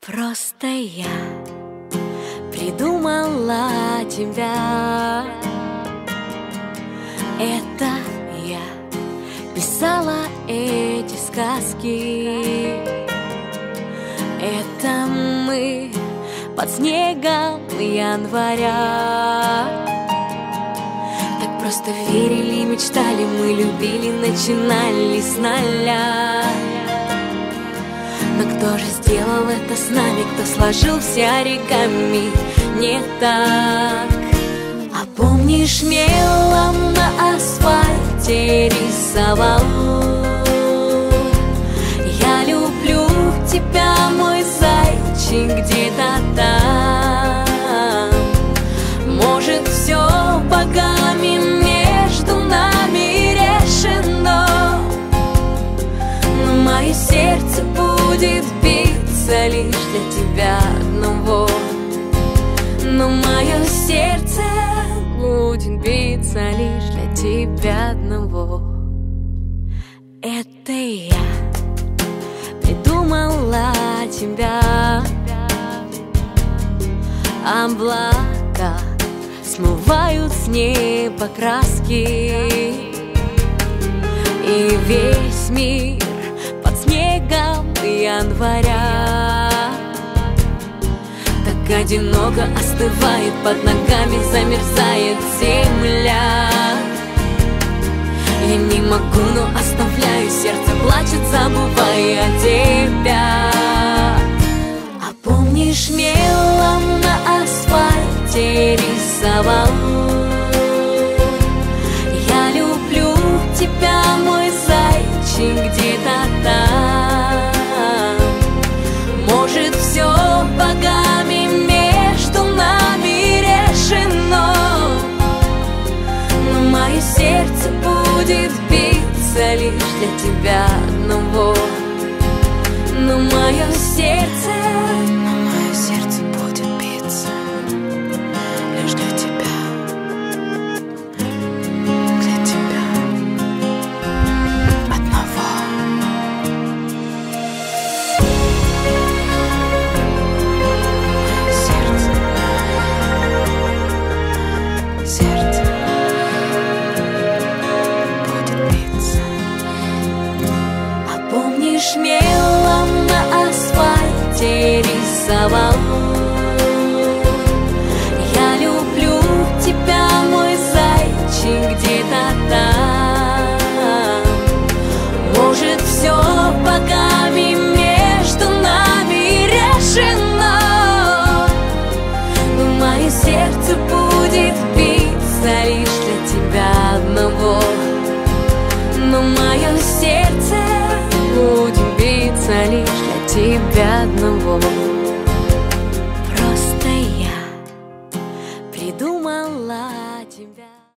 Просто я придумала тебя. Это я писала эти сказки. Это мы под снегом января. Так просто верили, мечтали, мы любили, начинали с нуля. Но кто же сделал это с нами, кто сложил все оригами не так? А помнишь, мелом на асфальте рисовал: я люблю тебя, мой зайчик, где-то там. Может, все богами между нами решено, но мое сердце будет биться лишь для тебя одного. Но мое сердце будет биться лишь для тебя одного. Это я придумала тебя. Облака смывают с неба краски, и весь мир под снегом января. Так одиноко остывает, под ногами замерзает земля. Я не могу, но оставляю, сердце плачет, забывая тебя. А помнишь, мелом на асфальте рисовал: я люблю тебя, мой зайчик, где-то там. Может, все богами между нами решено, но мое сердце будет биться лишь для тебя одного. Но мое сердце будет биться лишь для тебя, одного. Сердце будет биться. А помнишь, мелом на асфальте рисовал: я люблю тебя, мой зайчик, где-то там. Может, все богами между нами решено, но мое сердце будет биться лишь для тебя одного. Но мое сердце будет биться лишь для тебя одного.